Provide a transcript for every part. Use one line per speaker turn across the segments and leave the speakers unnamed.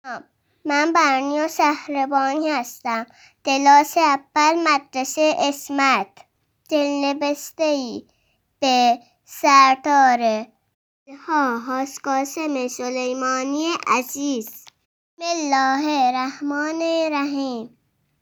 من برنیا شهربانی هستم. کلاس اول مدرسه اسمت. دلنوشته‌ای به سردار حاج قاسم سلیمانی عزیز. بسم الله الرحمن الرحیم.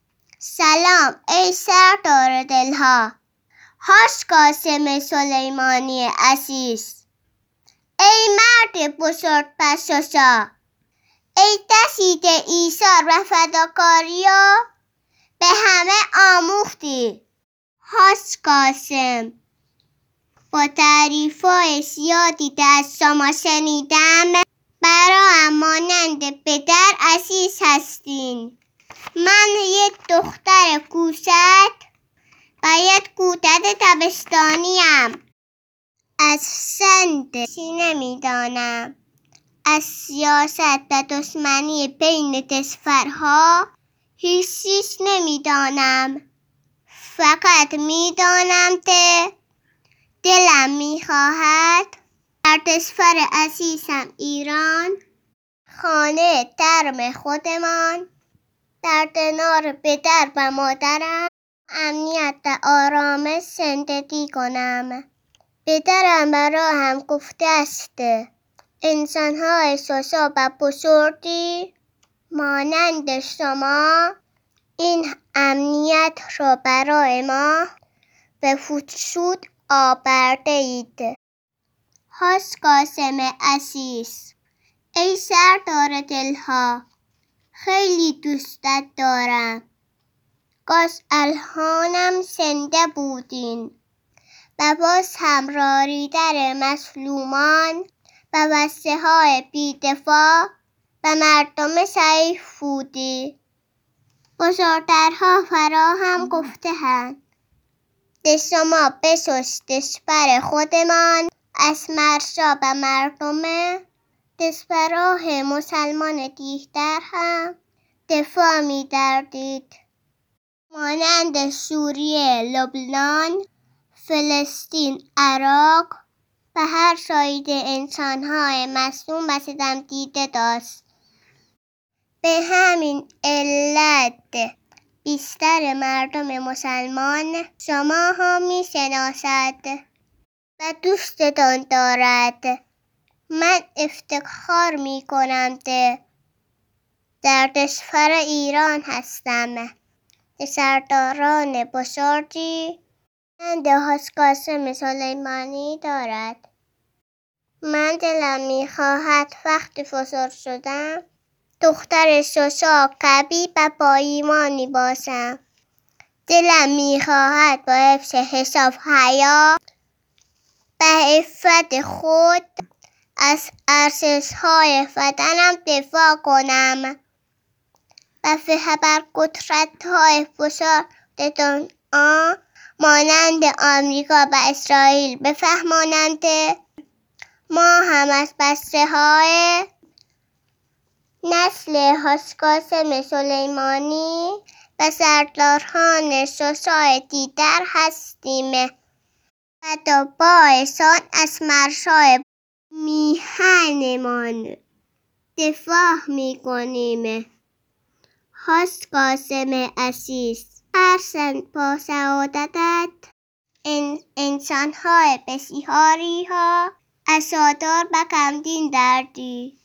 سلام ای سردار دلها، حاج قاسم سلیمانی عزیز. ای مرد بزرگ پرششا، ای دستید ایثار و فداکاری و به همه آموختی. حاج قاسم، با تعریف‌های زیادی که از شما شنیدم، برایم مانند پدر عزیز هستین. من یک دختر کوچک و یک کودک دبستانیم. از چیزی نمیدانم. از سیاست و دشمنی بین کشورها هیچ چیز نمیدانم. فقط میدانم که دلم میخواهد در کشور عزیزم ایران، خانه درم خودمان، در کنار پدر و مادرم امنیت و آرامش زندگی کنم. پدرم برایم گفته است انسان‌های شجاع و بزرگی مانند شما این امنیت را برای ما به وجود آورده اید. حاج قاسم عزیز، ای سردار دلها، خیلی دوستت دارم. کاش الانم زنده بودین و باز همراهی در مظلومان و بچه‌های بی‌دفاع و مردم ضعیف بودی. بزرگترها فراهم گفته‌اند که شما بجز کشور خودمان از مرزها و مردم کشورهای مسلمان دیگر هم دفاع می‌کردید، مانند سوریه، لبنان، فلسطین، عراق و هر جایی که انسان‌های مظلوم و ستمدیده داشت. به همین علت بیشتر مردم مسلمان شما ها می‌شناسد و دوستتان دارد. من افتخار می‌کنم که در کشور ایران هستم که سرداران بزرگی مانند حاج قاسم سلیمانی دارد. من دلم می‌خواهد وقتی بزرگ شدم دختر شجاع، قوی و با ایمانی باشم. دلم می‌خواهد با حفظ حساب حیا و عفت خود از ارزش‌های وطنم دفاع کنم و بر قدرت‌های بزرگ دنیا مانند آمریکا و اسرائیل بفهمانند که ما هم از بچه‌های نسل حاج قاسم سلیمانی و سرداران شجاع دیگر هستیم و تا باعثان از مرزهای میهنمان دفاع می‌کنیم. حاج قاسم عزیز، هرچند با سعادتت انسان‌های بسیاری ها عزادار و غمگین کردی،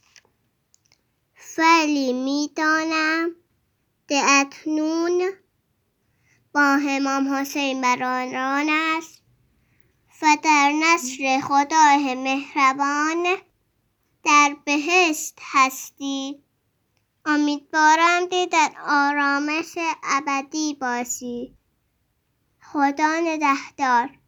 ولی میدانم که اکنون با امام حسین برادران است و در نصر خدای مهربان در بهشت هستی. امیدوارم که در آرامش ابدی باشی. خدا نگهدار.